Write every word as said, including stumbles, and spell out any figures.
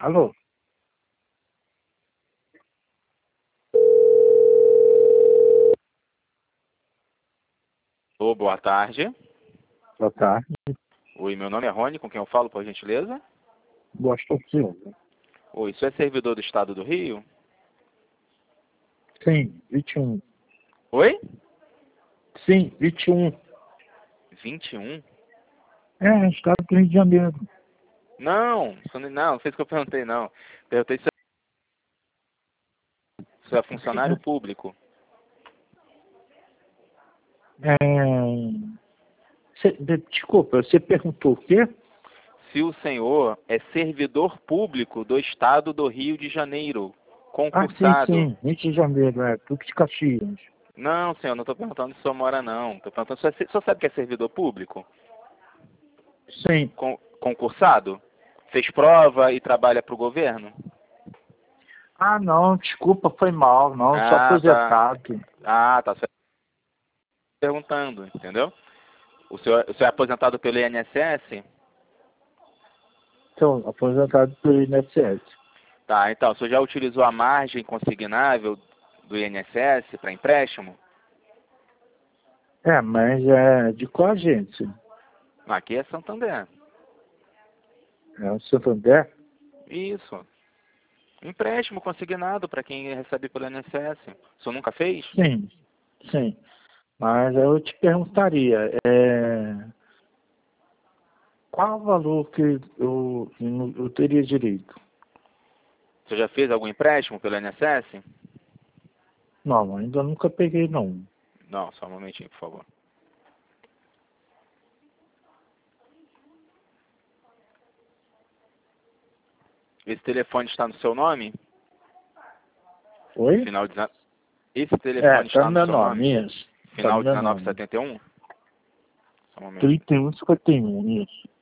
Alô? Ô, boa tarde. Boa tarde. Oi, meu nome é Rony, com quem eu falo, por gentileza? Gosto Silva. Oi, isso é servidor do Estado do Rio? Sim, vinte e um. Oi? Sim, vinte e um. vinte e um? É, Estado do Rio de Janeiro. Não, isso não, não, não fez o que eu perguntei, não. Perguntei se você é funcionário público. É... Cê, de- desculpa, você perguntou o quê? Se o senhor é servidor público do Estado do Rio de Janeiro, Ah, sim, concursado. sim, Rio de Janeiro, é, Duque de Caxias. Não, senhor, não estou perguntando se o senhor mora, não. Estou perguntando se o senhor sabe que é servidor público? Sim. Con- concursado? Fez prova e trabalha para o governo? Ah, não, desculpa, foi mal, não, sou Ah, tá. aposentado. Ah, tá. Você tá perguntando, entendeu? O senhor, o senhor é aposentado pelo I N S S? Sou aposentado pelo I N S S. Tá, então, o senhor já utilizou a margem consignável do I N S S para empréstimo? É, mas é de qual agência? Aqui é Santander. É o Santander? Isso. Empréstimo consignado para quem recebe pelo I N S S. O senhor nunca fez? Sim, sim. Mas eu te perguntaria, é... qual o valor que eu, eu teria direito? O senhor já fez algum empréstimo pelo I N S S? Não, ainda nunca peguei, não. Não, só um momentinho, por favor. Esse telefone está no seu nome? Oi? Final de... Esse É, telefone tá está no no meu seu nome? nome, isso. Tá no Final meu nome. dezenove setenta e um? Só um momento. trinta e um, cinquenta e um, isso.